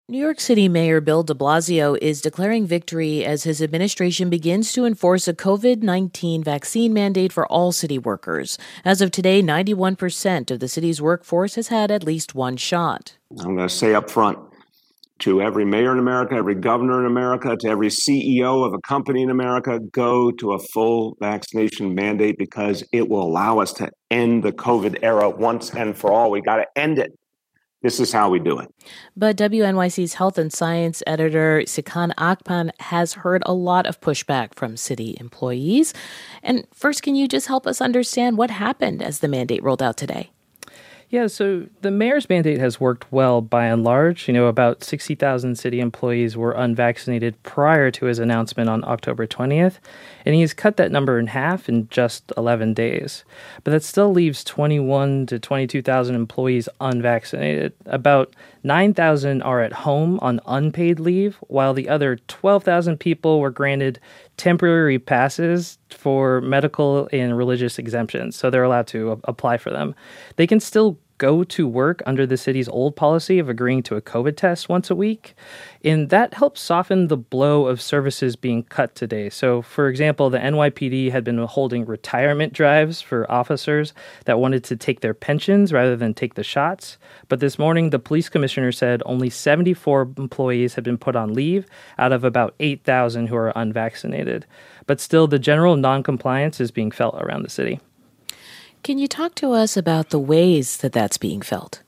New York City Mayor Bill de Blasio is declaring victory as his administration begins to enforce a COVID-19 vaccine mandate for all city workers. As of today, 91% of the city's workforce has had at least one shot. I'm going to say up front to every mayor in America, every governor in America, to every CEO of a company in America, go to a full vaccination mandate because it will allow us to end the COVID era once and for all. We got to end it. This is how we do it. But WNYC's health and science editor Sikan Akpan has heard a lot of pushback from city employees. And first, can you just help us understand what happened as the mandate rolled out today? Yeah, so the mayor's mandate has worked well by and large. About 60,000 city employees were unvaccinated prior to his announcement on October 20th, and he's cut that number in half in just 11 days. But that still leaves 21 to 22,000 employees unvaccinated. About 9,000 are at home on unpaid leave, while the other 12,000 people were granted temporary passes for medical and religious exemptions, so they're allowed to apply for them. They can still go to work under the city's old policy of agreeing to a COVID test once a week, and that helps soften the blow of services being cut today. So, for example, the NYPD had been holding retirement drives for officers that wanted to take their pensions rather than take the shots, but this morning the police commissioner said only 74 employees had been put on leave out of about 8,000 who are unvaccinated. But still, the general non-compliance is being felt around the city. Can you talk to us about the ways that that's being felt?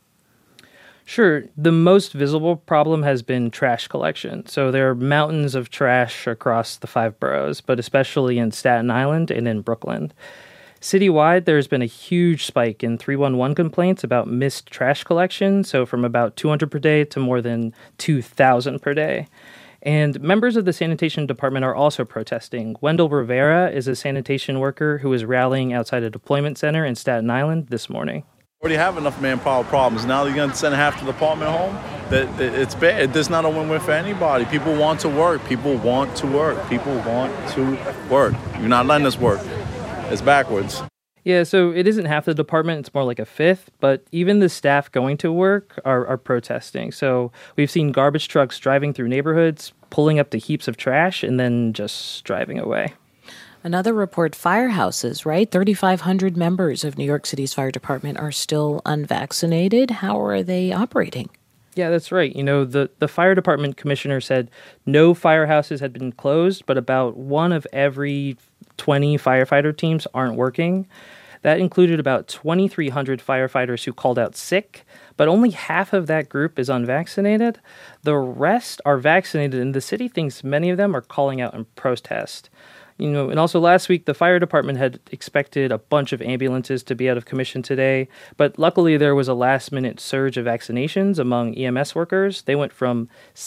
Sure. The most visible problem has been trash collection. So there are mountains of trash across the 5 boroughs, but especially in Staten Island and in Brooklyn. Citywide, there's been a huge spike in 311 complaints about missed trash collection, so from about 200 per day to more than 2,000 per day. And members of the sanitation department are also protesting. Wendell Rivera is a sanitation worker who is rallying outside a deployment center in Staten Island this morning. We already have enough manpower problems. Now you're going to send half the department home? It's bad. There's not a win-win for anybody. People want to work. People want to work. People want to work. You're not letting us work. It's backwards. Yeah, so it isn't half the department, it's more like a fifth, but even the staff going to work are protesting. So we've seen garbage trucks driving through neighborhoods, pulling up the heaps of trash, and then just driving away. Another report, firehouses, right? 3,500 members of New York City's fire department are still unvaccinated. How are they operating? Yeah, that's right. The fire department commissioner said no firehouses had been closed, but about one of every 20 firefighter teams aren't working. That included about 2,300 firefighters who called out sick, but only half of that group is unvaccinated. The rest are vaccinated, and the city thinks many of them are calling out in protest. And also last week, the fire department had expected a bunch of ambulances to be out of commission today, but luckily there was a last-minute surge of vaccinations among EMS workers. They went from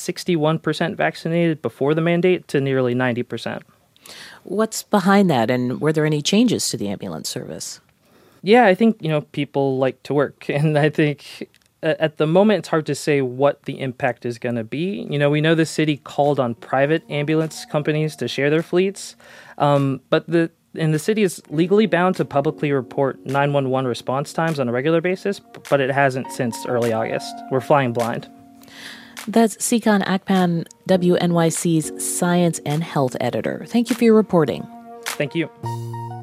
61% vaccinated before the mandate to nearly 90%. What's behind that, and were there any changes to the ambulance service? Yeah, I think, people like to work, and I think at the moment it's hard to say what the impact is going to be. We know the city called on private ambulance companies to share their fleets, but the city is legally bound to publicly report 911 response times on a regular basis, but it hasn't since early August. We're flying blind. That's Sikan Akpan, WNYC's science and health editor. Thank you for your reporting. Thank you.